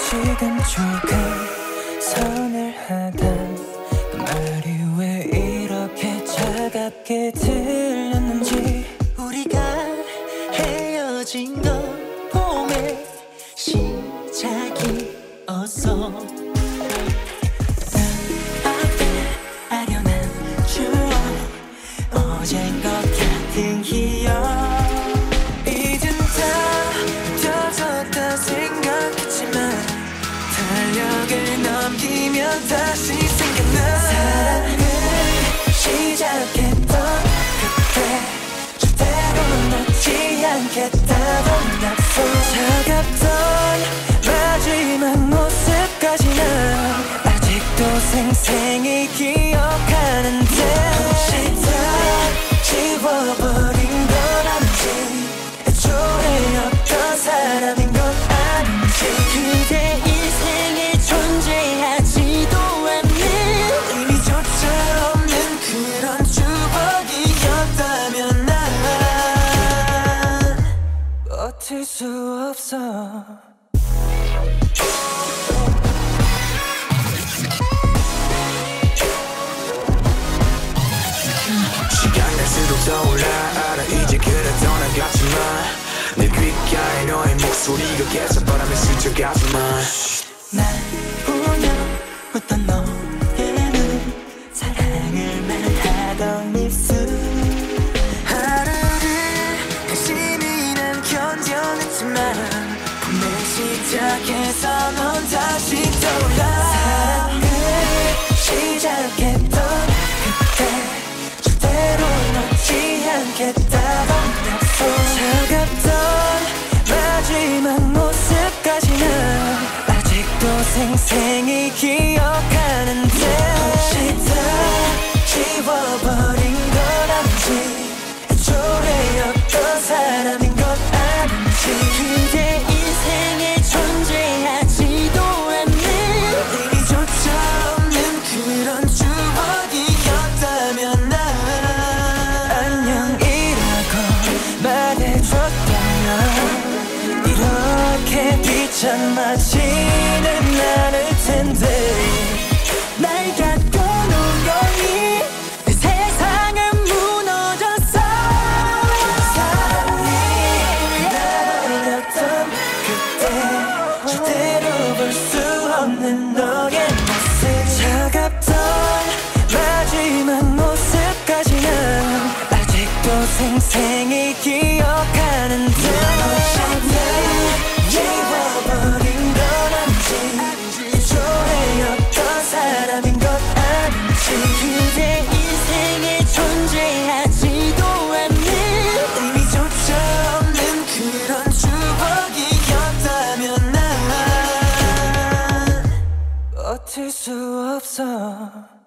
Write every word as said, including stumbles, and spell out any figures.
시간 조금 선을 하던 그 말이 왜 이렇게 차갑게 들렸는지. 우리가 헤어진 건 봄의 시작이었어. 눈앞에 아련한 추억, 어젠 것 같은 기억. 이젠 다 펴졌다 생각했지만 달력을 넘기면 다시 생각나. 사랑을 시작했던 그때 절대로 놓지 않겠다던 약속. 차갑던 마지막 모습까지는 아직도 생생히 기억하는데. 혹시 다 지워버린 건 아닌지, 애초에 어떤 사람인 건 아닌지. 그대 인생에 존재하지도 않는 의미조차 없는 그런 추억이었다면 난 버틸 수 없어. 시간 갈수록 떠올라 알아 이제 그래 떠나갔지만 내 귓가에 너의 목소리가 계속 바람에 스쳐가지만 날 보며 웃던 너에는 사랑을 말하던 입술. 하루를 열심히 난 견뎌냈지만 봄의 시작에서 넌 다시 떠올라. 사랑을 시작했던 그때 절대로 놓지 않겠다던 약속. 차갑던 마지막 모습까지는 아직도 생생히 기억하는데. 혹시 다 지워버린 건 아닌지, 애초에 어떤 사람인 건 아닌지. 그대 인생에 존재하지도 않는 의미조차 없는 그런 추억이었다면 난 안녕이라고 말해줬다면 이렇게 비참하지는 않을 텐데. 날 갖고 논거니 내 세상은 무너졌어. 사랑이 나버렸던 그때 절대로 볼 수 없는 너의 모습. 차갑던 마지막 모습까지는 아직도 생생히 기억하는데. 지워버린 건 아닌지, 애초에 어떤 사람인 건 아닌지. 그대 인생에 존재하지도 않는 의미조차 없는 그런 추억이었다면 난 버틸 수 없어.